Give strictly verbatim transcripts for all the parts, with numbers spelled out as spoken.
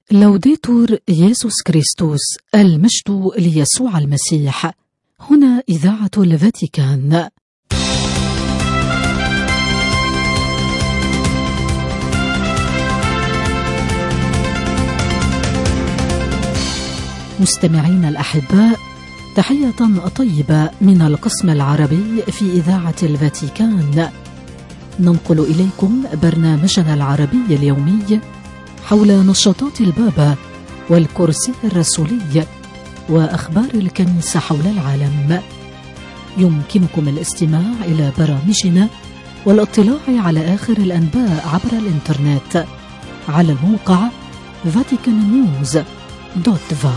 لوديتور يسوع كريستوس، المجد ليسوع المسيح. هنا إذاعة الفاتيكان. مستمعين الأحباء، تحية طيبة من القسم العربي في إذاعة الفاتيكان. ننقل إليكم برنامجنا العربي اليومي حول نشاطات البابا والكرسي الرسولي وأخبار الكنيسة حول العالم. يمكنكم الاستماع إلى برامجنا والاطلاع على آخر الأنباء عبر الإنترنت على الموقع فاتيكان نيوز دوت فا.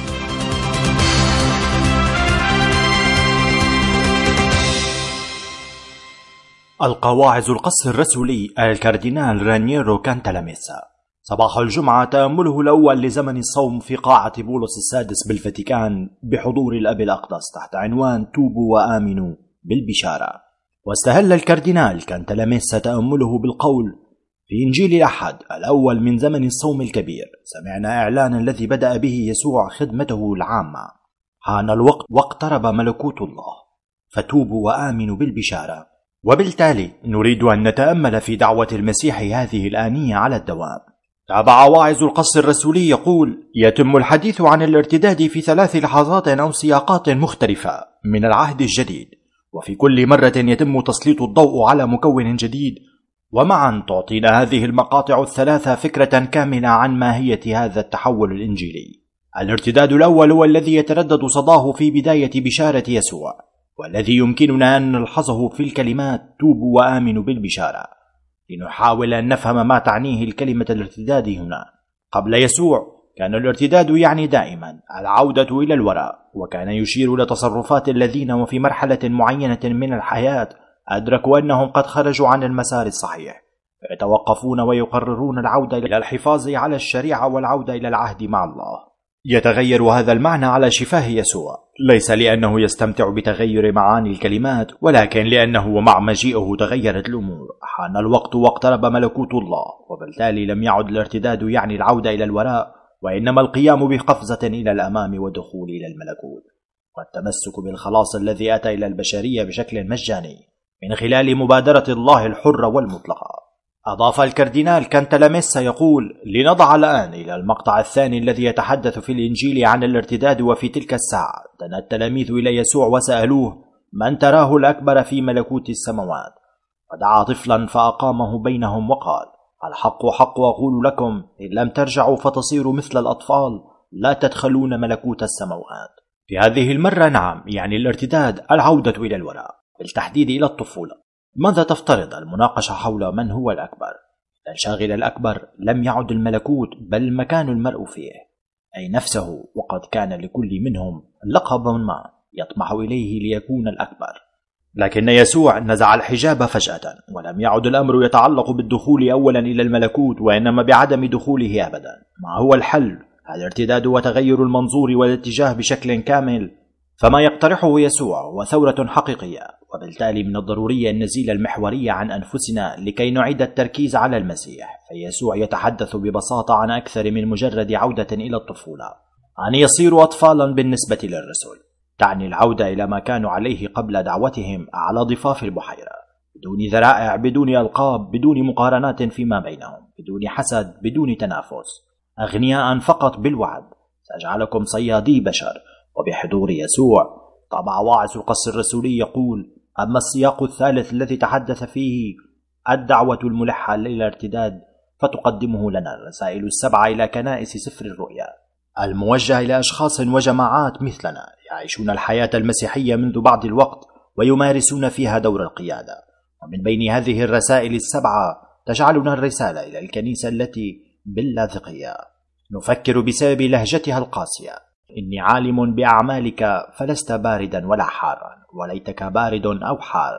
القواعظ القس الرسولي الكاردينال رانييرو كانتالاميسا. صباح الجمعة تأمله الأول لزمن الصوم في قاعة بولس السادس بالفاتيكان بحضور الأب الأقدس تحت عنوان توبوا وآمنوا بالبشارة. واستهل الكاردينال كانتالاميسا تأمله بالقول: في إنجيل الأحد الأول من زمن الصوم الكبير سمعنا إعلان الذي بدأ به يسوع خدمته العامة: حان الوقت واقترب ملكوت الله، فتوبوا وآمنوا بالبشارة. وبالتالي نريد أن نتأمل في دعوة المسيح هذه الآنية على الدوام. تابع واعظ القس الرسولي يقول: يتم الحديث عن الارتداد في ثلاث لحظات أو سياقات مختلفة من العهد الجديد، وفي كل مرة يتم تسليط الضوء على مكون جديد، ومعا تعطينا هذه المقاطع الثلاثة فكرة كاملة عن ماهية هذا التحول الإنجيلي. الارتداد الأول هو الذي يتردد صداه في بداية بشارة يسوع، والذي يمكننا أن نلحظه في الكلمات توبوا وآمنوا بالبشارة. لنحاول أن نفهم ما تعنيه الكلمة الارتداد هنا. قبل يسوع كان الارتداد يعني دائما العودة إلى الوراء، وكان يشير إلى تصرفات الذين وفي مرحلة معينة من الحياة أدركوا أنهم قد خرجوا عن المسار الصحيح، فيتوقفون ويقررون العودة إلى الحفاظ على الشريعة والعودة إلى العهد مع الله. يتغير هذا المعنى على شفاه يسوع، ليس لأنه يستمتع بتغير معاني الكلمات، ولكن لأنه مع مجيئه تغيرت الأمور. حان الوقت واقترب ملكوت الله، وبالتالي لم يعد الارتداد يعني العودة إلى الوراء، وإنما القيام بقفزة إلى الأمام ودخول إلى الملكوت، والتمسك بالخلاص الذي أتى إلى البشرية بشكل مجاني من خلال مبادرة الله الحرة والمطلقة. أضاف الكاردينال كانتالاميسا يقول: لنضع الآن إلى المقطع الثاني الذي يتحدث في الإنجيل عن الارتداد. وفي تلك الساعة دنا التلاميذ إلى يسوع وسألوه: من تراه الأكبر في ملكوت السماوات؟ فدعا طفلا فأقامه بينهم وقال: الحق حق أقول لكم، إن لم ترجعوا فتصيروا مثل الأطفال لا تدخلون ملكوت السماوات. في هذه المرة نعم، يعني الارتداد العودة إلى الوراء، بالتحديد إلى الطفولة. ماذا تفترض المناقشة حول من هو الأكبر؟ الشاغل الأكبر لم يعد الملكوت، بل مكان المرء فيه، أي نفسه، وقد كان لكل منهم لقب ما يطمح إليه ليكون الأكبر. لكن يسوع نزع الحجاب فجأة، ولم يعد الأمر يتعلق بالدخول أولا إلى الملكوت، وإنما بعدم دخوله أبدا. ما هو الحل؟ الارتداد وتغير المنظور والاتجاه بشكل كامل. فما يقترحه يسوع هو ثورة حقيقية، وبالتالي من الضروري أن نزيل المحورية عن أنفسنا لكي نعيد التركيز على المسيح. فيسوع يتحدث ببساطة عن أكثر من مجرد عودة إلى الطفولة، أن يصيروا أطفالا بالنسبة للرسل. تعني العودة إلى ما كانوا عليه قبل دعوتهم على ضفاف البحيرة، بدون ذرائع، بدون ألقاب، بدون مقارنات فيما بينهم، بدون حسد، بدون تنافس، أغنياء فقط بالوعد: سأجعلكم صيادي بشر. وبحضور يسوع طبع واعظ القس الرسولي يقول: أما السياق الثالث الذي تحدث فيه الدعوة الملحة للارتداد، فتقدمه لنا الرسائل السبعة إلى كنائس سفر الرؤيا، الموجهة إلى أشخاص وجماعات مثلنا يعيشون الحياة المسيحية منذ بعض الوقت ويمارسون فيها دور القيادة. ومن بين هذه الرسائل السبعة تجعلنا الرسالة إلى الكنيسة التي باللاذقية: نفكر بسبب لهجتها القاسية، إني عالم بأعمالك فلست باردا ولا حارا، وليتك بارد أو حار.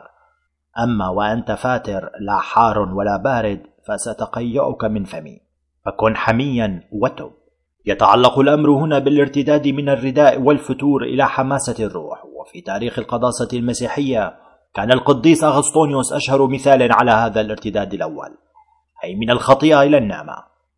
أما وأنت فاتر لا حار ولا بارد، فستقيؤك من فمي، فكن حميا وتب. يتعلق الأمر هنا بالارتداد من الرداء والفتور إلى حماسة الروح. وفي تاريخ القداسة المسيحية كان القديس أغسطونيوس أشهر مثال على هذا الارتداد الأول، أي من الخطيئة إلى النعمة.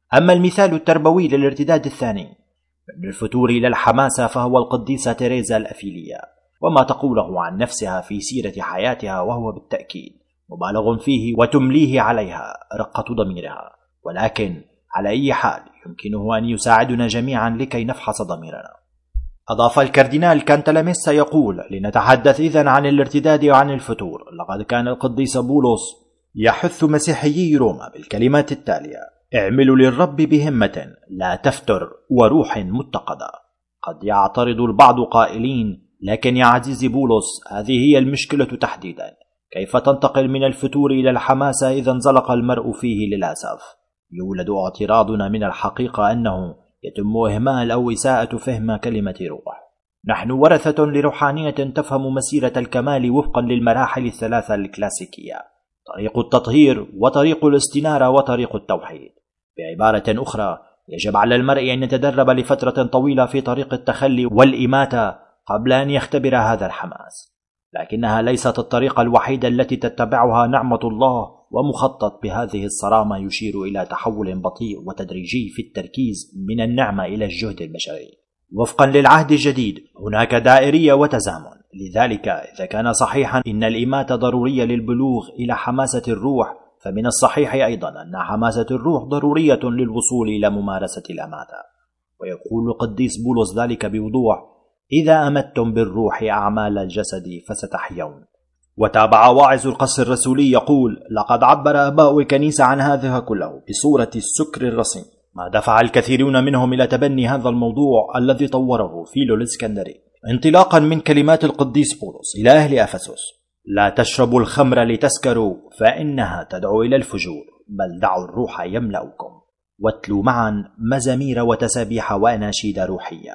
أما المثال التربوي للارتداد الثاني من الفتور إلى الحماسة فهو القديسة تيريزا الأفيلية، وما تقوله عن نفسها في سيرة حياتها، وهو بالتأكيد مبالغ فيه وتمليه عليها رقة ضميرها، ولكن على أي حال يمكنه أن يساعدنا جميعا لكي نفحص ضميرنا. أضاف الكاردينال كانتالاميسا يقول: لنتحدث إذن عن الارتداد وعن الفتور. لقد كان القديس بولس يحث مسيحيي روما بالكلمات التالية: اعملوا للرب بهمة لا تفتر وروح متقدة. قد يعترض البعض قائلين: لكن يا عزيزي بولس، هذه هي المشكلة تحديدا، كيف تنتقل من الفتور إلى الحماسة إذا انزلق المرء فيه؟ للأسف يولد اعتراضنا من الحقيقة أنه يتم إهمال أو إساءة فهم كلمة روح. نحن ورثة لروحانية تفهم مسيرة الكمال وفقا للمراحل الثلاثة الكلاسيكية: طريق التطهير وطريق الاستنارة وطريق التوحيد. بعبارة أخرى، يجب على المرء أن يتدرب لفترة طويلة في طريق التخلي والإماتة قبل أن يختبر هذا الحماس، لكنها ليست الطريقة الوحيدة التي تتبعها نعمة الله، ومخطط بهذه الصرامة يشير إلى تحول بطيء وتدريجي في التركيز من النعمة إلى الجهد البشري. وفقا للعهد الجديد هناك دائرية وتزامن، لذلك إذا كان صحيحا إن الإماتة ضرورية للبلوغ إلى حماسة الروح، فمن الصحيح أيضا أن حماسة الروح ضرورية للوصول إلى ممارسة الإماتة. ويقول القديس بولس ذلك بوضوح: إذا أمتم بالروح أعمال الجسد فستحيون. وتابع واعظ القصر الرسولي يقول: لقد عبر آباء الكنيسة عن هذا كله بصورة السكر الرصين، ما دفع الكثيرون منهم إلى تبني هذا الموضوع الذي طوره فيلو الإسكندري، انطلاقا من كلمات القديس بولس إلى أهل أفسس: لا تشربوا الخمر لتسكروا فإنها تدعو إلى الفجور، بل دعوا الروح يملأكم. واتلوا معا مزامير وتسابيح وأناشيد روحية،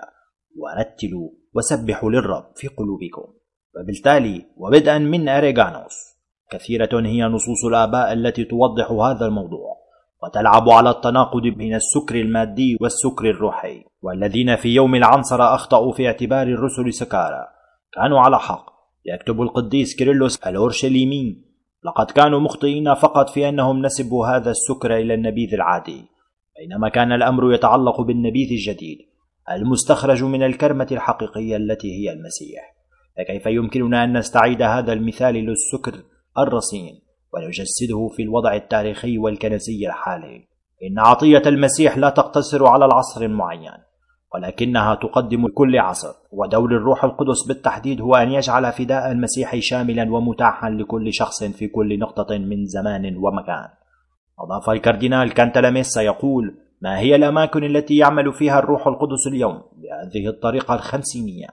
ورتلوا وسبحوا للرب في قلوبكم. وبالتالي وبدءا من أريغانوس كثيرة هي نصوص الآباء التي توضح هذا الموضوع، وتلعب على التناقض بين السكر المادي والسكر الروحي. والذين في يوم العنصرة أخطأوا في اعتبار الرسل سكارى كانوا على حق. يكتب القديس كيرلس الأورشليمي: لقد كانوا مخطئين فقط في أنهم نسبوا هذا السكر إلى النبيذ العادي، بينما كان الأمر يتعلق بالنبيذ الجديد المستخرج من الكرمة الحقيقية التي هي المسيح. فكيف يمكننا أن نستعيد هذا المثال للسكر الرصين ونجسده في الوضع التاريخي والكنسي الحالي؟ إن عطية المسيح لا تقتصر على العصر المعين، ولكنها تقدم كل عصر. ودور الروح القدس بالتحديد هو أن يجعل فداء المسيح شاملا ومتاحا لكل شخص في كل نقطة من زمان ومكان. أضاف الكاردينال كانتالاميسا يقول: ما هي الأماكن التي يعمل فيها الروح القدس اليوم بهذه الطريقة الخمسينية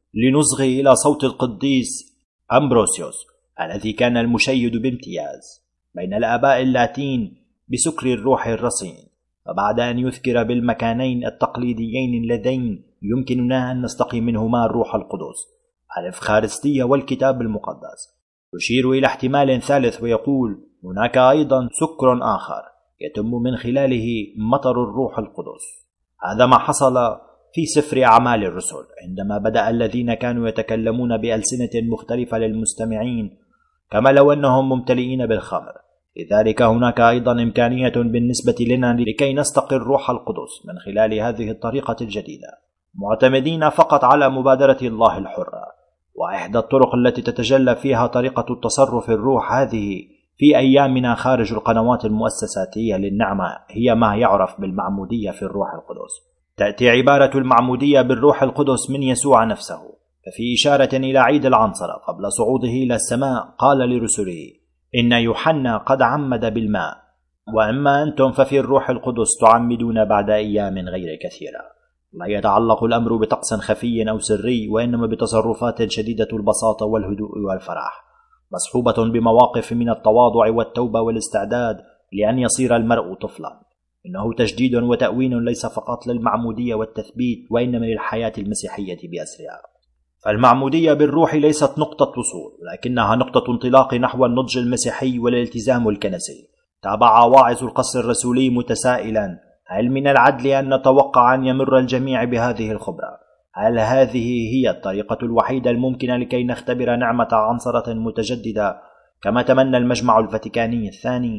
لنصغي إلى صوت القديس أمبروسيوس الذي كان المشيد بامتياز بين الآباء اللاتين بسكر الروح الرصين؟ وبعد أن يذكر بالمكانين التقليديين اللذين يمكننا أن نستقي منهما الروح القدس، الإفخارستية والكتاب المقدس، يشير إلى احتمال ثالث ويقول: هناك أيضا سكر آخر يتم من خلاله مطر الروح القدس. هذا ما حصل في سفر أعمال الرسل عندما بدأ الذين كانوا يتكلمون بألسنة مختلفة للمستمعين كما لو أنهم ممتلئين بالخمر. لذلك هناك أيضا إمكانية بالنسبة لنا لكي نستقي الروح القدس من خلال هذه الطريقة الجديدة، معتمدين فقط على مبادرة الله الحرة. وإحدى الطرق التي تتجلى فيها طريقة التصرف الروح هذه في أيامنا خارج القنوات المؤسساتية للنعمة هي ما يعرف بالمعمودية في الروح القدس. تأتي عبارة المعمودية بالروح القدس من يسوع نفسه، ففي إشارة إلى عيد العنصرة قبل صعوده إلى السماء قال لرسله: إن يوحنا قد عمد بالماء، وأما أنتم ففي الروح القدس تعمدون بعد أيام غير كثيرة. لا يتعلق الأمر بطقس خفي أو سري، وإنما بتصرفات شديدة البساطة والهدوء والفرح، مصحوبة بمواقف من التواضع والتوبة والاستعداد لأن يصير المرء طفلا. إنه تجديد وتأوين ليس فقط للمعمودية والتثبيت، وإنما للحياة المسيحية بأسرها. فالمعمودية بالروح ليست نقطة وصول، لكنها نقطة انطلاق نحو النضج المسيحي والالتزام الكنسي. تابع واعظ القصر الرسولي متسائلا: هل من العدل أن نتوقع أن يمر الجميع بهذه الخبرة؟ هل هذه هي الطريقة الوحيدة الممكنة لكي نختبر نعمة عنصرة متجددة كما تمنى المجمع الفاتيكاني الثاني؟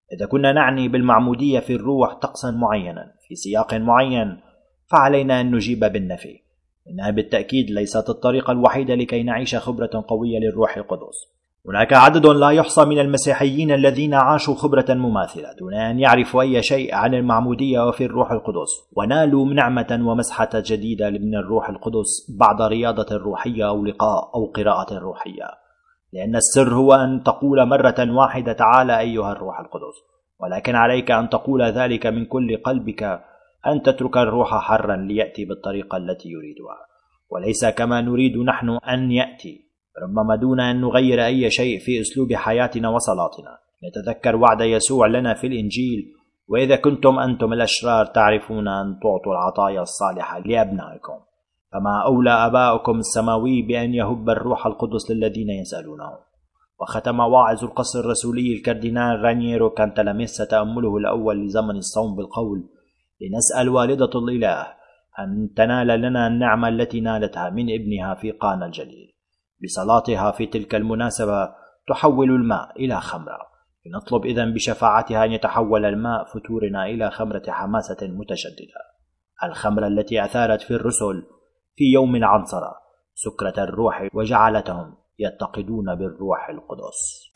إذا كنا نعني بالمعمودية في الروح طقسا معينا في سياق معين، فعلينا أن نجيب بالنفي. إنها بالتأكيد ليست الطريقة الوحيدة لكي نعيش خبرة قوية للروح القدس. هناك عدد لا يحصى من المسيحيين الذين عاشوا خبرة مماثلة دون أن يعرفوا أي شيء عن المعمودية وفي الروح القدس، ونالوا نعمة ومسحة جديدة من الروح القدس بعد رياضة روحية أو لقاء أو قراءة روحية. لأن السر هو أن تقول مرة واحدة: تعالى أيها الروح القدس، ولكن عليك أن تقول ذلك من كل قلبك، أن تترك الروح حرا ليأتي بالطريقة التي يريدها، وليس كما نريد نحن أن يأتي، ربما دون أن نغير أي شيء في أسلوب حياتنا وصلاتنا. نتذكر وعد يسوع لنا في الإنجيل: وإذا كنتم أنتم الأشرار تعرفون أن تعطوا العطايا الصالحة لأبنائكم، فما أولى أباؤكم السماوي بأن يهب الروح القدس للذين يسألونه. وختم واعظ القصر الرسولي الكاردينال رانييرو كانتالاميسا تأمله الأول لزمن الصوم بالقول: لنسأل والدة الإله أن تنال لنا النعمة التي نالتها من ابنها في قانا الجليل. بصلاتها في تلك المناسبة تحول الماء إلى خمرة. لنطلب إذن بشفاعتها أن يتحول الماء فتورنا إلى خمرة حماسة متجددة، الخمرة التي أثارت في الرسل في يوم العنصرة سكرة الروح وجعلتهم يتقدون بالروح القدس.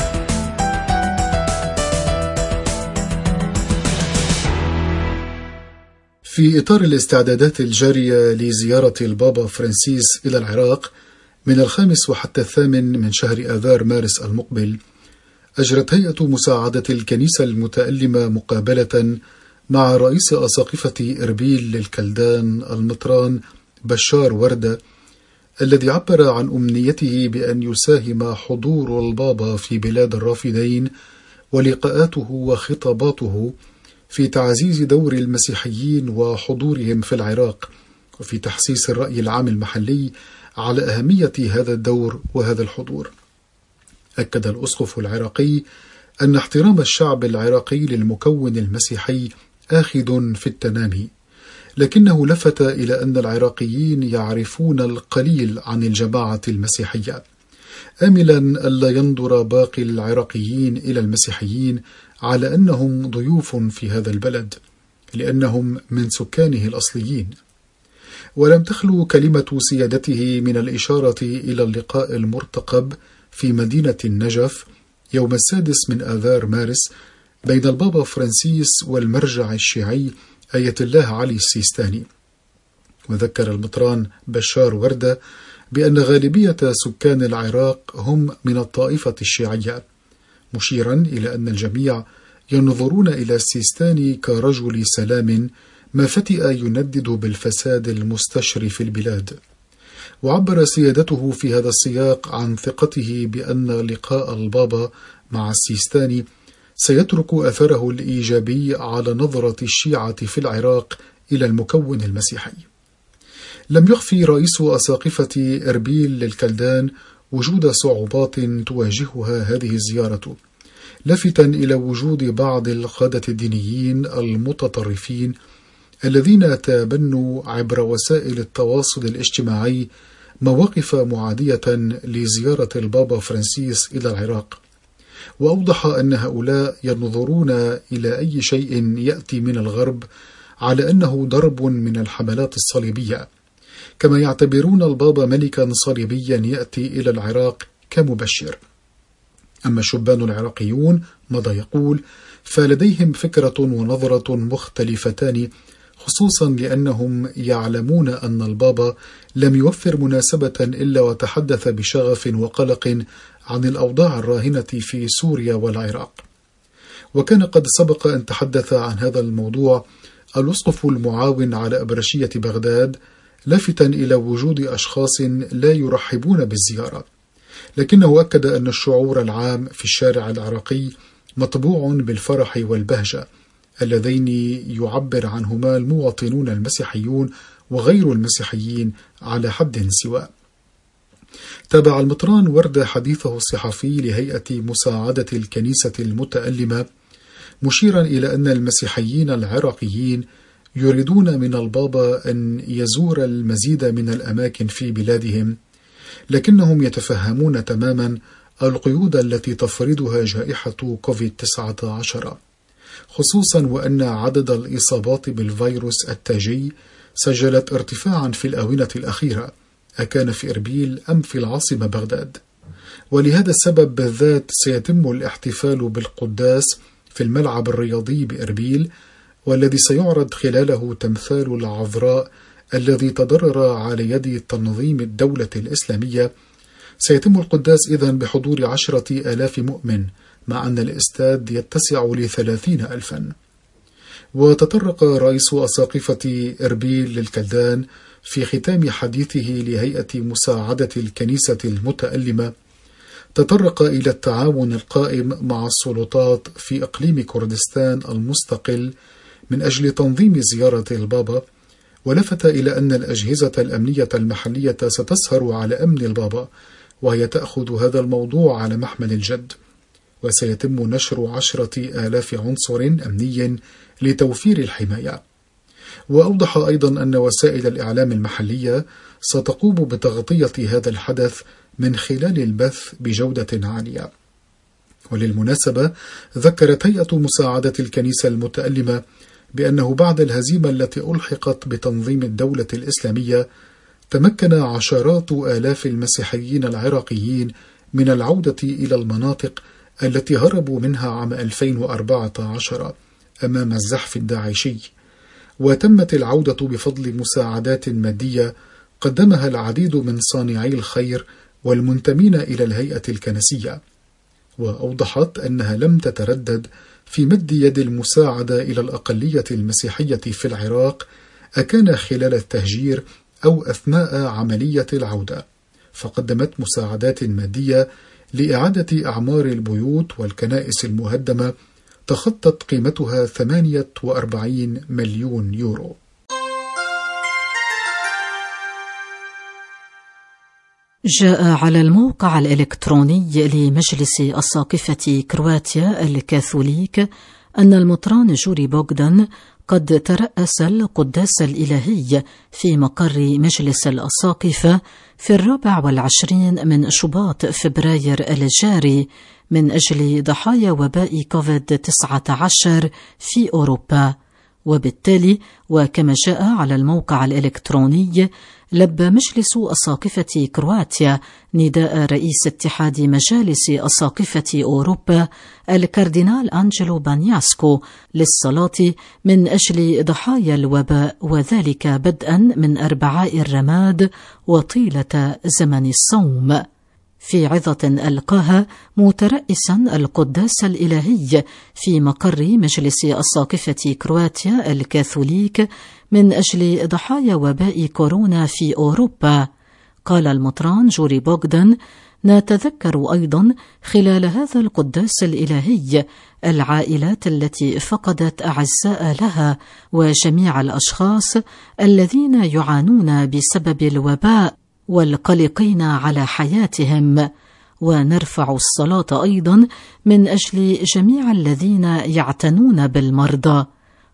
في إطار الاستعدادات الجارية لزيارة البابا فرانسيس إلى العراق من الخامس وحتى الثامن من شهر آذار مارس المقبل، أجرت هيئة مساعدة الكنيسة المتألمة مقابلة مع رئيس أساقفة إربيل للكلدان المطران بشار وردة، الذي عبر عن أمنيته بأن يساهم حضور البابا في بلاد الرافدين ولقاءاته وخطاباته في تعزيز دور المسيحيين وحضورهم في العراق، وفي تحسيس الرأي العام المحلي على أهمية هذا الدور وهذا الحضور. أكد الأسقف العراقي أن احترام الشعب العراقي للمكون المسيحي آخذ في التنامي، لكنه لفت إلى أن العراقيين يعرفون القليل عن الجماعة المسيحية، آملا ألا ينظر باقي العراقيين إلى المسيحيين على أنهم ضيوف في هذا البلد لأنهم من سكانه الأصليين. ولم تخلو كلمة سيادته من الإشارة إلى اللقاء المرتقب في مدينة النجف يوم السادس من آذار مارس بين البابا فرانسيس والمرجع الشيعي آية الله علي السيستاني. وذكر المطران بشار وردة بأن غالبية سكان العراق هم من الطائفة الشيعية، مشيرا إلى أن الجميع ينظرون إلى السيستاني كرجل سلام ما فتئ يندد بالفساد المستشري في البلاد. وعبر سيادته في هذا السياق عن ثقته بأن لقاء البابا مع السيستاني سيترك أثره الإيجابي على نظرة الشيعة في العراق إلى المكون المسيحي. لم يخفي رئيس أساقفة إربيل للكلدان وجود صعوبات تواجهها هذه الزيارة، لافتا إلى وجود بعض القادة الدينيين المتطرفين الذين تبنوا عبر وسائل التواصل الاجتماعي مواقف معادية لزيارة البابا فرانسيس إلى العراق. وأوضح أن هؤلاء ينظرون إلى أي شيء يأتي من الغرب على أنه ضرب من الحملات الصليبية، كما يعتبرون البابا ملكا صليبيا يأتي إلى العراق كمبشر. أما الشبان العراقيون ماذا يقول؟ فلديهم فكرة ونظرة مختلفتان، خصوصا لأنهم يعلمون أن البابا لم يوفر مناسبة إلا وتحدث بشغف وقلق عن الأوضاع الراهنة في سوريا والعراق. وكان قد سبق أن تحدث عن هذا الموضوع الأسقف المعاون على أبرشية بغداد، لافتا إلى وجود أشخاص لا يرحبون بالزيارة، لكنه أكد أن الشعور العام في الشارع العراقي مطبوع بالفرح والبهجة اللذين يعبر عنهما المواطنون المسيحيون وغير المسيحيين على حد سواء. تابع المطران وردة حديثه الصحفي لهيئة مساعدة الكنيسة المتألمة، مشيرا إلى أن المسيحيين العراقيين يريدون من البابا أن يزور المزيد من الأماكن في بلادهم، لكنهم يتفهمون تماما القيود التي تفرضها جائحة كوفيد تسعة عشر، خصوصا وأن عدد الإصابات بالفيروس التاجي سجلت ارتفاعا في الآونة الأخيرة، أكان في إربيل أم في العاصمة بغداد. ولهذا السبب بالذات سيتم الاحتفال بالقداس في الملعب الرياضي بإربيل، والذي سيعرض خلاله تمثال العذراء الذي تضرر على يد تنظيم الدولة الإسلامية. سيتم القداس إذن بحضور عشرة آلاف مؤمن، مع أن الاستاد يتسع لثلاثين ألفا. وتطرق رئيس أساقفة إربيل للكلدان في ختام حديثه لهيئة مساعدة الكنيسة المتألمة، تطرق إلى التعاون القائم مع السلطات في إقليم كردستان المستقل من أجل تنظيم زيارة البابا، ولفت إلى أن الأجهزة الأمنية المحلية ستسهر على أمن البابا، وهي تأخذ هذا الموضوع على محمل الجد، وسيتم نشر عشرة آلاف عنصر أمني لتوفير الحماية. وأوضح أيضا أن وسائل الإعلام المحلية ستقوم بتغطية هذا الحدث من خلال البث بجودة عالية. وللمناسبة ذكرت هيئة مساعدة الكنيسة المتألمة بأنه بعد الهزيمة التي ألحقت بتنظيم الدولة الإسلامية، تمكن عشرات آلاف المسيحيين العراقيين من العودة إلى المناطق التي هربوا منها عام ألفين وأربعة عشر أمام الزحف الداعشي، وتمت العودة بفضل مساعدات مادية قدمها العديد من صانعي الخير والمنتمين إلى الهيئة الكنسية. وأوضحت أنها لم تتردد في مد يد المساعدة إلى الأقلية المسيحية في العراق، أكان خلال التهجير أو أثناء عملية العودة، فقدمت مساعدات مادية لإعادة أعمار البيوت والكنائس المهدمة تخطت قيمتها ثمانية وأربعين مليون يورو. جاء على الموقع الإلكتروني لمجلس أساقفة كرواتيا الكاثوليك أن المطران جوري بوغدان قد ترأس القداس الإلهي في مقر مجلس الأساقفة في الرابع والعشرين من شباط فبراير الجاري من أجل ضحايا وباء كوفيد تسعة عشر في أوروبا. وبالتالي وكما جاء على الموقع الإلكتروني، لبى مجلس أساقفة كرواتيا نداء رئيس اتحاد مجالس أساقفة أوروبا الكاردينال أنجلو بانياسكو للصلاة من أجل ضحايا الوباء، وذلك بدءا من أربعاء الرماد وطيلة زمن الصوم. في عظة ألقاها مترأسا القداس الإلهي في مقر مجلس أساقفة كرواتيا الكاثوليك من أجل ضحايا وباء كورونا في أوروبا، قال المطران جوري بوغدان: نتذكر أيضا خلال هذا القداس الإلهي العائلات التي فقدت أعزاء لها وجميع الأشخاص الذين يعانون بسبب الوباء والقلقين على حياتهم، ونرفع الصلاة أيضا من أجل جميع الذين يعتنون بالمرضى.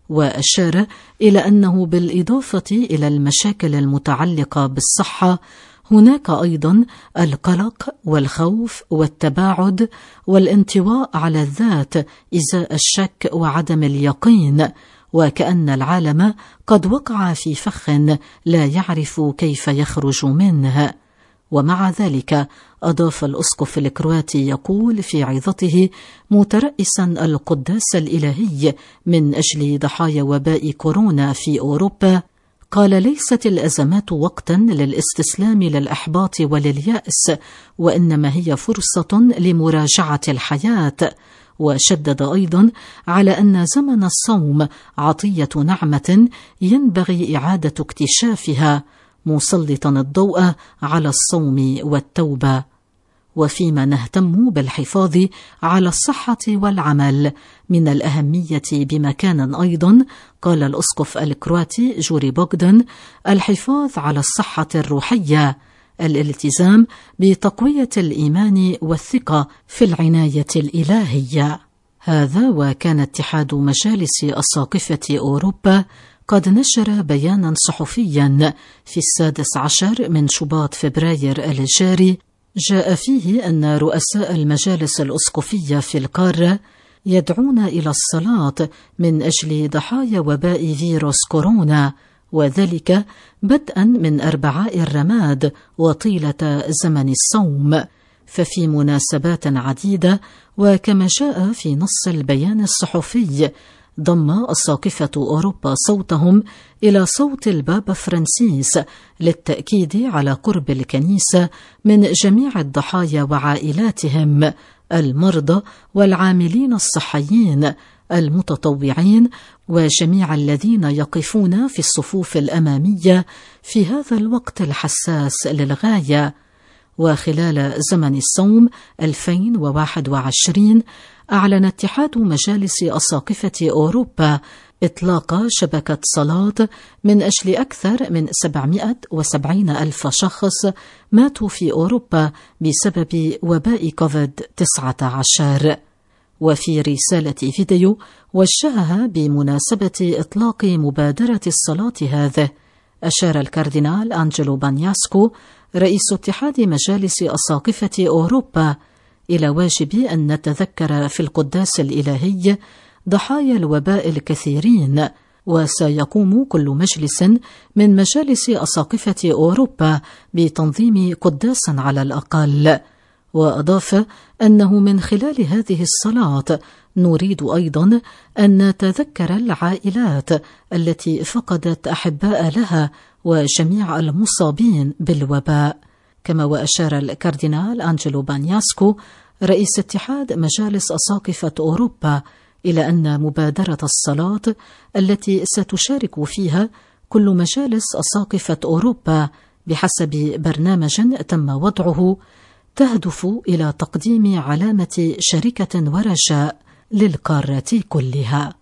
وأشار إلى أنه بالإضافة إلى المشاكل المتعلقة بالصحة، هناك أيضا القلق والخوف والتباعد والانطواء على الذات إزاء الشك وعدم اليقين، وكأن العالم قد وقع في فخ لا يعرف كيف يخرج منه. ومع ذلك أضاف الأسقف الكرواتي يقول في عظته مترأسا القداس الإلهي من أجل ضحايا وباء كورونا في أوروبا، قال: ليست الأزمات وقتا للاستسلام للإحباط ولليأس، وإنما هي فرصة لمراجعة الحياة. وشدد أيضا على أن زمن الصوم عطية نعمة ينبغي إعادة اكتشافها، مسلطا الضوء على الصوم والتوبة. وفيما نهتم بالحفاظ على الصحة والعمل، من الأهمية بمكان أيضا، قال الأسقف الكرواتي جوري بوغدان، الحفاظ على الصحة الروحية، الالتزام بتقوية الإيمان والثقة في العناية الإلهية. هذا وكان اتحاد مجالس أساقفة أوروبا قد نشر بيانا صحفيا في السادس عشر من شباط فبراير الجاري جاء فيه أن رؤساء المجالس الأسقفية في القارة يدعون إلى الصلاة من أجل ضحايا وباء فيروس كورونا، وذلك بدءا من أربعاء الرماد وطيلة زمن الصوم. ففي مناسبات عديدة وكما جاء في نص البيان الصحفي ضم أساقفة أوروبا صوتهم إلى صوت البابا فرانسيس للتأكيد على قرب الكنيسة من جميع الضحايا وعائلاتهم، المرضى والعاملين الصحيين، المتطوعين، وجميع الذين يقفون في الصفوف الأمامية في هذا الوقت الحساس للغاية. وخلال زمن الصوم ألفين وواحد وعشرين أعلن اتحاد مجالس أساقفة أوروبا إطلاق شبكة صلاة من أجل أكثر من سبعمائة وسبعين ألف شخص ماتوا في أوروبا بسبب وباء كوفيد تسعة عشر. وفي رسالة فيديو وجهها بمناسبة إطلاق مبادرة الصلاة هذه، أشار الكاردينال أنجلو بانياسكو رئيس اتحاد مجالس أساقفة أوروبا إلى واجب أن نتذكر في القداس الإلهي ضحايا الوباء الكثيرين، وسيقوم كل مجلس من مجالس أساقفة أوروبا بتنظيم قداس على الأقل. وأضاف أنه من خلال هذه الصلاة نريد أيضا أن نتذكر العائلات التي فقدت أحباء لها وجميع المصابين بالوباء. كما وأشار الكاردينال أنجلو بانياسكو رئيس اتحاد مجالس أساقفة أوروبا إلى أن مبادرة الصلاة التي ستشارك فيها كل مجالس أساقفة أوروبا بحسب برنامج تم وضعه تهدف إلى تقديم علامة شركة ورجاء للقارة كلها.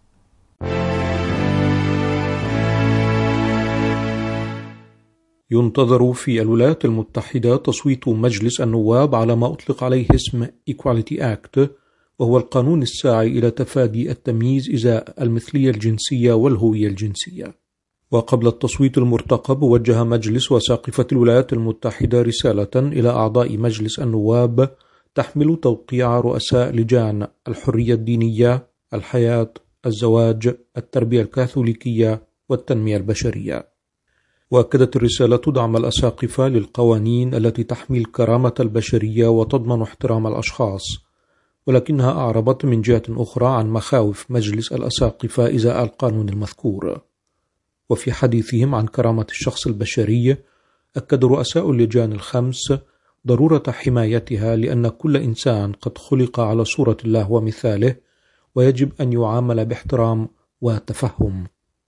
ينتظر في الولايات المتحدة تصويت مجلس النواب على ما أطلق عليه اسم Equality Act، وهو القانون الساعي إلى تفادي التمييز إزاء المثلية الجنسية والهوية الجنسية. وقبل التصويت المرتقب وجه مجلس أساقفة الولايات المتحدة رسالة إلى أعضاء مجلس النواب تحمل توقيع رؤساء لجان الحرية الدينية، الحياة، الزواج، التربية الكاثوليكية والتنمية البشرية. وأكدت الرسالة دعم الأساقفة للقوانين التي تحمي الكرامة البشرية وتضمن احترام الأشخاص، ولكنها أعربت من جهة أخرى عن مخاوف مجلس الأساقفة إزاء القانون المذكور. وفي حديثهم عن كرامة الشخص البشري أكد رؤساء اللجان الخمس ضرورة حمايتها، لأن كل إنسان قد خلق على صورة الله ومثاله، ويجب أن يعامل باحترام وتفهم.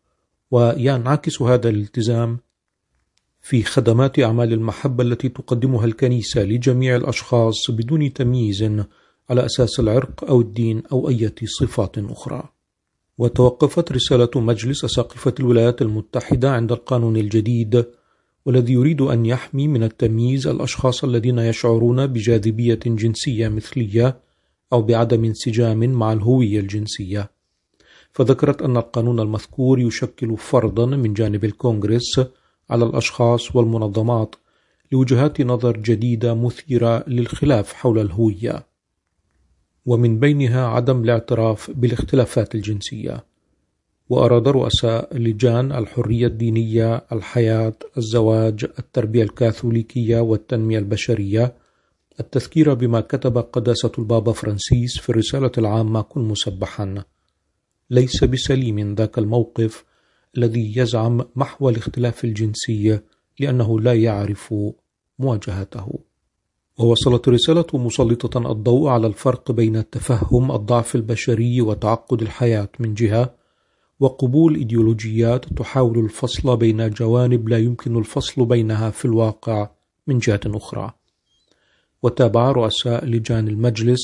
وينعكس هذا الالتزام في خدمات أعمال المحبة التي تقدمها الكنيسة لجميع الأشخاص بدون تمييز على أساس العرق أو الدين أو أي صفات أخرى. وتوقفت رسالة مجلس أساقفة الولايات المتحدة عند القانون الجديد، والذي يريد أن يحمي من التمييز الأشخاص الذين يشعرون بجاذبية جنسية مثلية أو بعدم انسجام مع الهوية الجنسية. فذكرت أن القانون المذكور يشكل فرضا من جانب الكونغرس على الأشخاص والمنظمات لوجهات نظر جديدة مثيرة للخلاف حول الهوية، ومن بينها عدم الاعتراف بالاختلافات الجنسية. وأراد رؤساء لجان الحرية الدينية، الحياة، الزواج، التربية الكاثوليكية والتنمية البشرية التذكير بما كتب قداسة البابا فرانسيس في الرسالة العامة: كن مسبحا. ليس بسليم ذاك الموقف الذي يزعم محو الاختلاف الجنسي لأنه لا يعرف مواجهته. ووصلت الرسالة مسلطة الضوء على الفرق بين تفهم الضعف البشري وتعقد الحياة من جهة، وقبول إيديولوجيات تحاول الفصل بين جوانب لا يمكن الفصل بينها في الواقع من جهة أخرى. وتابع رؤساء لجان المجلس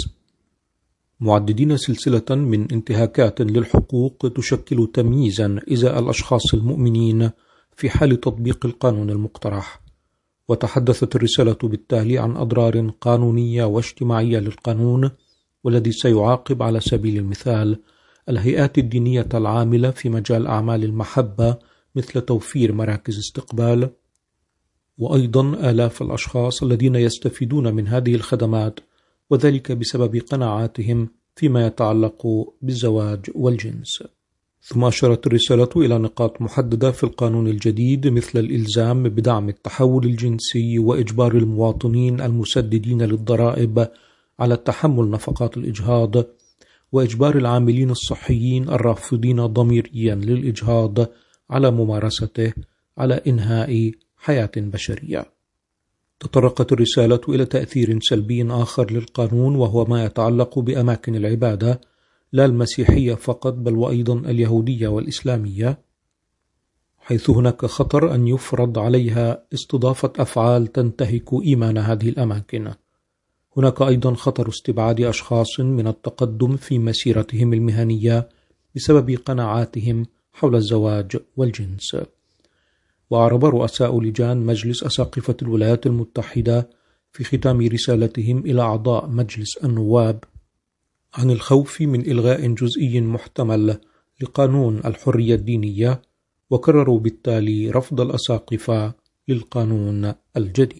معددين سلسلة من انتهاكات للحقوق تشكل تمييزا إزاء الأشخاص المؤمنين في حال تطبيق القانون المقترح. وتحدثت الرسالة بالتالي عن أضرار قانونية واجتماعية للقانون، والذي سيعاقب على سبيل المثال الهيئات الدينية العاملة في مجال أعمال المحبة، مثل توفير مراكز استقبال وأيضا آلاف الأشخاص الذين يستفيدون من هذه الخدمات، وذلك بسبب قناعاتهم فيما يتعلق بالزواج والجنس. ثم أشارت الرسالة إلى نقاط محددة في القانون الجديد، مثل الإلزام بدعم التحول الجنسي وإجبار المواطنين المسددين للضرائب على تحمل نفقات الإجهاض، وإجبار العاملين الصحيين الرافضين ضميريا للإجهاض على ممارسته على إنهاء حياة بشرية. تطرقت الرسالة إلى تأثير سلبي آخر للقانون، وهو ما يتعلق بأماكن العبادة، لا المسيحية فقط بل وأيضا اليهودية والإسلامية، حيث هناك خطر أن يفرض عليها استضافة أفعال تنتهك إيمان هذه الأماكن. هناك أيضا خطر استبعاد أشخاص من التقدم في مسيرتهم المهنية بسبب قناعاتهم حول الزواج والجنس. وأعرب رؤساء لجان مجلس أساقفة الولايات المتحدة في ختام رسالتهم إلى أعضاء مجلس النواب عن الخوف من إلغاء جزئي محتمل لقانون الحرية الدينية، وكرروا بالتالي رفض الأساقفة للقانون الجديد.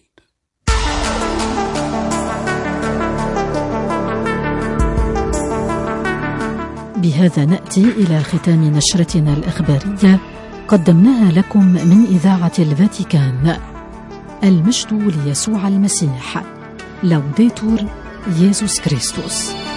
بهذا نأتي إلى ختام نشرتنا الإخبارية، قدمناها لكم من إذاعة الفاتيكان. المجد ليسوع المسيح. لوديتور يسوع كريستوس.